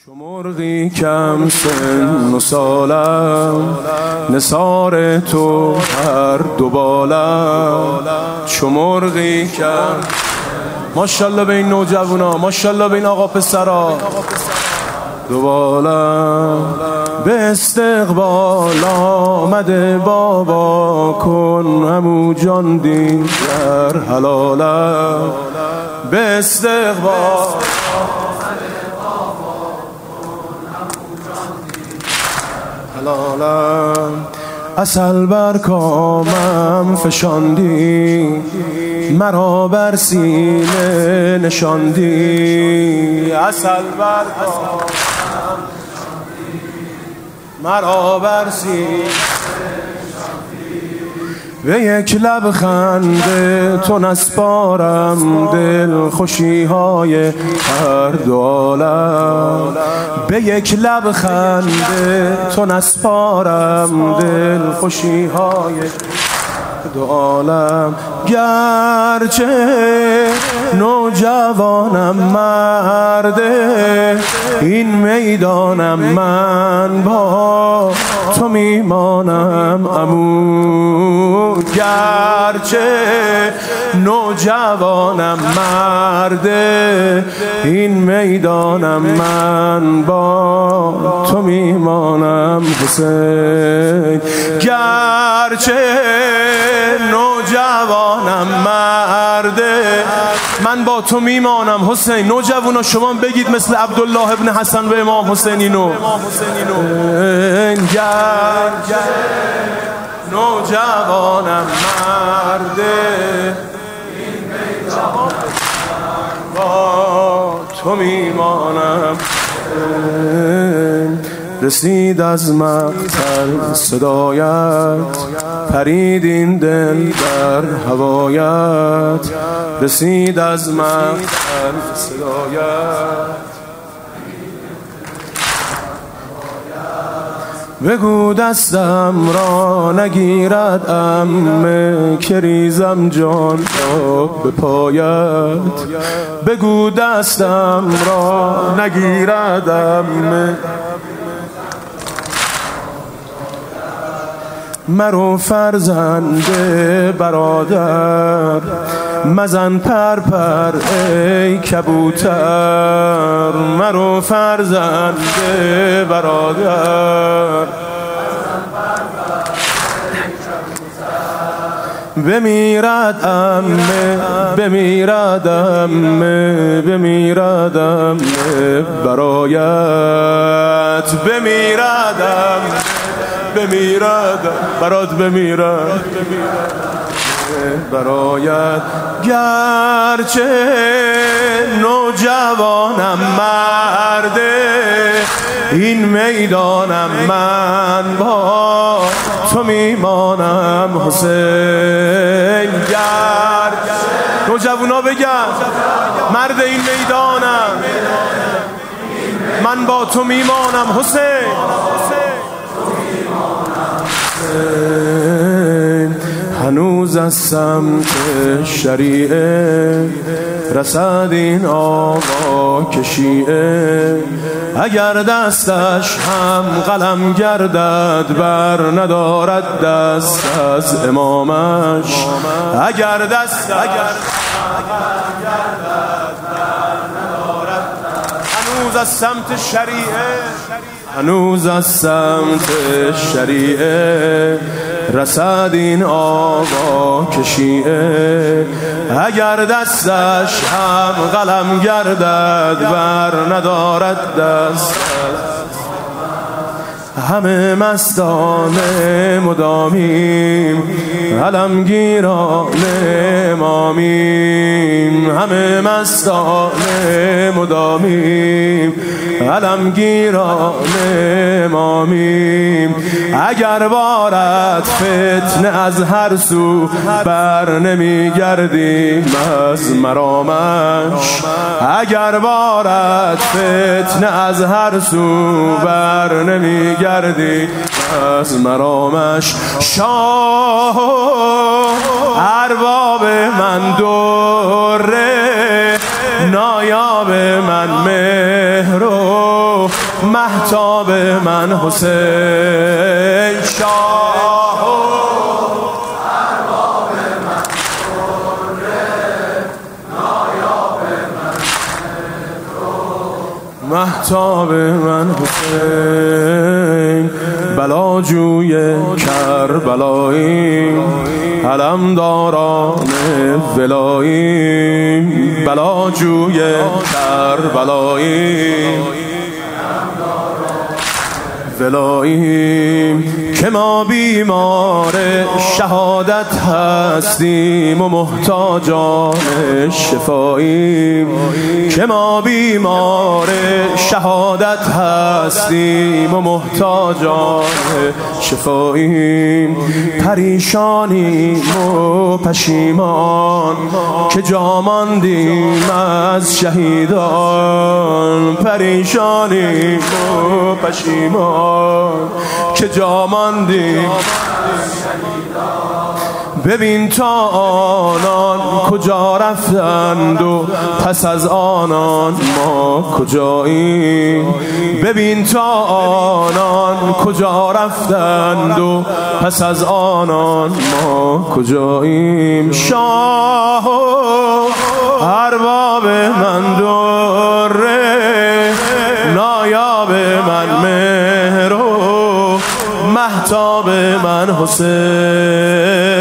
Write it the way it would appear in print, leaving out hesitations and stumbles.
چو مرغی کم سن و سالم، نثار تو هر دو بالم. چو مرغی کم، ماشاءالله به این نوجوانا، ماشاءالله به این آقا پسرا، دو بالم. به استقبال آمده بابا کن، همو جان دین در حلالم. به استقبال حلالم. عسل بر کامم فشاندی، مرا بر سینه نشاندی. عسل بر کامم مرا بر سینه، به یک لبخند تو نسپارم دل خوشی های هر دو عالم. به یک لبخند تو نسپارم دل خوشی های دو عالم. گرچه نوجوانم مرده، این میدانم من با تو میمانم عمو. گرچه نوجوانم مرده، این میدانم من با تو میمانم حسین. گرچه نوجوانم مرده، من با تو میمانم حسین. نوجوانا شما بگید مثل عبدالله ابن حسن به امام حسین اینو. گرچه نوجوانم مرده، این میدانم با تو میمانم. رسید از مقتل صدایت، پرید این دل در هوایت. رسید از مقتل صدایت، بگو دستم را نگیرد عمه که ریزم جان را به پایت. بگو دستم را نگیرد عمه، مرو فرزند برادر، مزن پر پر ای کبوتر. مرو فرزند برادر، بمیرد عمه، بمیرد عمه، بمیرد عمه برایت. بمیرد عمه، بمیرد برات، بمیرد برایت. گرچه نوجوانم مرده، این میدانم من با تو میمانم حسین. گرچه نوجوانا بگن مرد این میدانم، من با تو میمانم حسین. هنوز از سمت شریعه رسد این آقا که شیعه. اگر دستش هم قلم گردد بر ندارد دست از امامش. اگر دست هنوز از سمت شریعه، هنوز از سمت شریعه رسد این آقا که شیعه. اگر دستش هم قلم گردد بر ندارد دست، همه مستانه مدامیم علمگیرانه امامیم. همه مستانه مدامیم علمگیرانه امامیم. اگر بارد فتنه از هر سو بر نمیگردیم از مرامش. اگر بارد فتنه از هر سو بر نمیگردیم از مرامش. شاه ارباب من دوره، نایاب من مهر و مهتاب من حسین شاه ارباب من نایاب من مهتاب من حسین بلاجوی کربلاییم علمداران ولاییم بلاجوی کربلاییم ولاییم که ما بیمار شهادت هستیم و محتاجان شفاییم که ما بیمار شهادت هستیم و محتاجان شفاییم پریشانیم و پشیمان که جا ماندیم از شهیدان پریشانیم و پشیمان که جا ماندیم ببین تا آنان کجا رفتند و پس از آنان ما کجاییم ببین تا آنان کجا رفتند و پس از آنان ما کجاییم شاه و ارباب من دوره نایاب من مهر و مهتاب من حسین